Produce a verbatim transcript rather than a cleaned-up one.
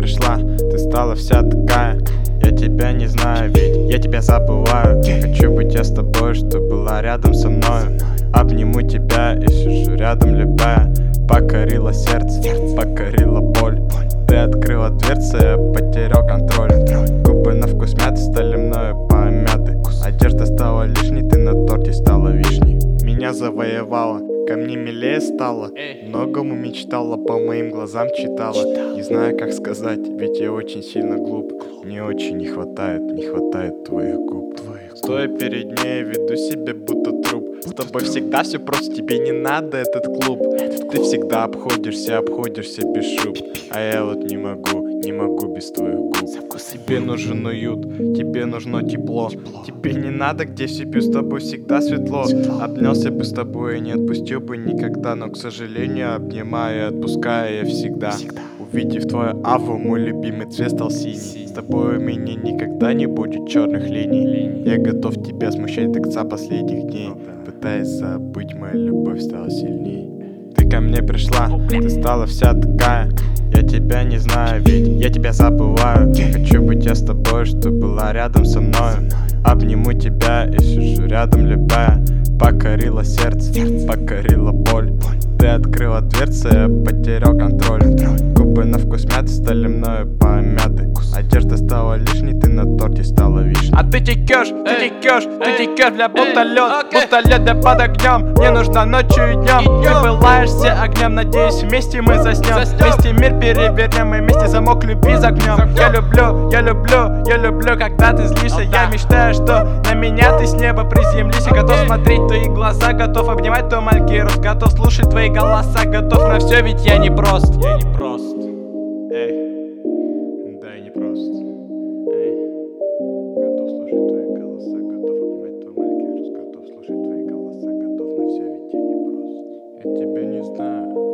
пришла, ты стала вся такая. Я тебя не знаю, ведь я тебя забываю. Хочу быть я с тобой, чтоб была рядом со мною. Обниму тебя и сижу рядом, любая. Покорила сердце, покорила боль. Ты открыла дверцы, я потерял контроль. Губы на вкус мяты стали мною помяты. Одежда стала лишней, ты на торте стала вишней. Меня завоевала, ко мне милее стала. Многому мечтала, по моим глазам читала. Не знаю, как сказать, ведь я очень сильно глуп. Мне очень не хватает, не хватает твоих губ. Стоя перед ней, веду себя будто труп. С тобой всегда все просто, тебе не надо этот клуб. Ты всегда обходишься, обходишься без шуб. А я вот не могу, не могу без твоих губ. Тебе нужен уют, тебе нужно тепло. Тебе не надо, где сипю, с тобой всегда светло. Обнялся бы с тобой и не отпустил бы никогда. Но, к сожалению, обнимаю и отпускаю я всегда. Увидев твою аву, мой любимый цвет стал синий. С тобой у меня никогда не будет черных линий. Я готов тебя смущать до конца последних дней. Пытаясь забыть, моя любовь стала сильней. Ты ко мне пришла, ты стала вся такая. Я тебя не знаю, ведь я тебя забываю. Хочу быть я с тобой, чтоб была рядом со мною. Обниму тебя и сижу рядом, любая. Покорила сердце, покорила боль. Ты открыла дверцы, я потерял контроль. Губы на вкус мяты стали мною помяты. Одежда стала лишней, ты на торте стала вишней. А ты текешь, ты текешь, ты текешь, бля, будто лед, будто лед, бля, под огнем. Мне нужно ночью и днем. Ты пылаешься огнем, надеюсь, вместе мы заснем. Вместе мир перевернем и вместе замок любви загнем. Я люблю, я люблю, я люблю, когда ты злишься. Я мечтаю, что на меня ты с неба приземлишься. Готов смотреть в твои глаза, готов обнимать твой маленький рост. Готов слушать твои голоса, готов на все, ведь я не прост. Я не прост. Эй. Да, я не прост. Эй. Готов слушать твои голоса, готов обнимать твой маленький рост. Готов слушать твои голоса, готов на все, ведь я не прост. Я тебя не знаю.